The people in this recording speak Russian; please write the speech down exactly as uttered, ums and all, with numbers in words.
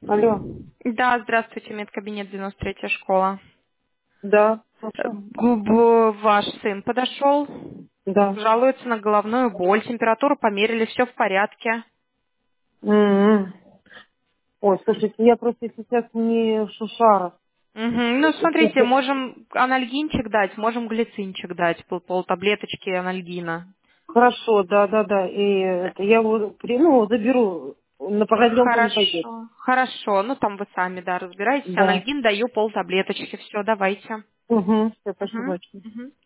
Алло. Да, здравствуйте, медкабинет девяносто третья школа. Да, Э, слушаю. б- Ваш сын подошел, Да. жалуется на головную боль, температуру померили, все в порядке. М-м. Ой, слушайте, я просто сейчас не в Шушарах. Мгм. Ну, смотрите, можем анальгинчик дать, можем глицинчик дать, пол, пол таблеточки анальгина. Хорошо, да, да, да. И это, я его при- ну, заберу. На продленку не пойдет. Хорошо, хорошо, ну там вы сами, да, разбираетесь. Да. Анальгин даю пол таблеточки, все, давайте. Угу. Все, спасибо Мгм. большое. Мгм.